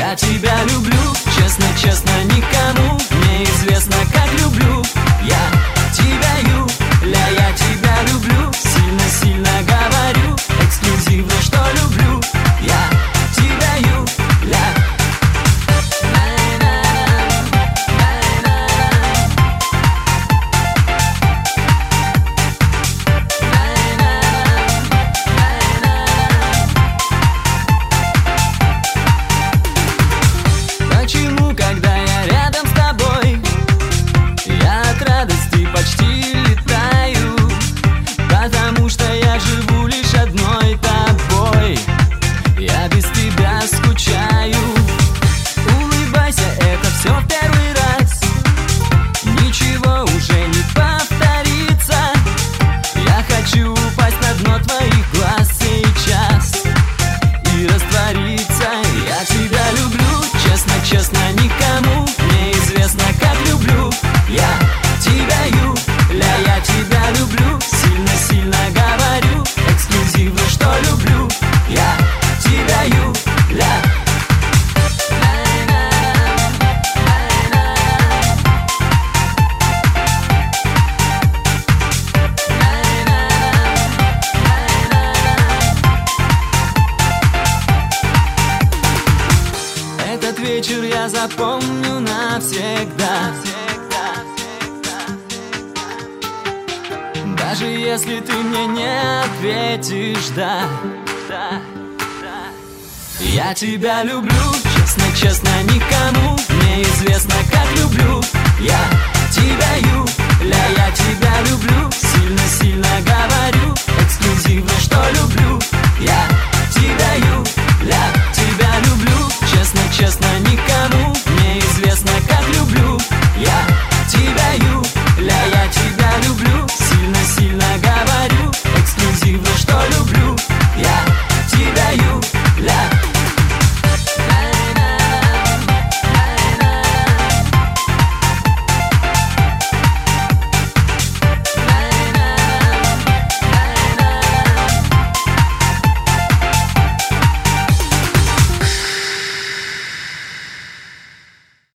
Я тебя люблю, честно-честно, никому не известно, как люблю. Я тебя, Юля, я тебя люблю. Сильно-сильно говорю, эксклюзивно, что люблю. Я тебя, Юля. Почему, когда я рядом с тобой, я от радости почти летаю? Потому что я живу лишь одной тобой. Я без тебя скучаю. Улыбайся, это все в первый раз. Ничего уже не повторится. Я хочу упасть на дно твоих глаз сейчас и раствориться. Я тебя люблю, честно-честно, никому не известно, как люблю. Я тебя, Юля, я тебя люблю. Сильно-сильно говорю, эксклюзивно, что люблю. Я тебя, Юля. Этот вечер я запомню навсегда. Даже если ты мне не ответишь, да. Я тебя люблю, честно-честно, никому не известно, как люблю. Я тебя, Юля, я тебя люблю. Сильно-сильно говорю, эксклюзивно, что люблю. Я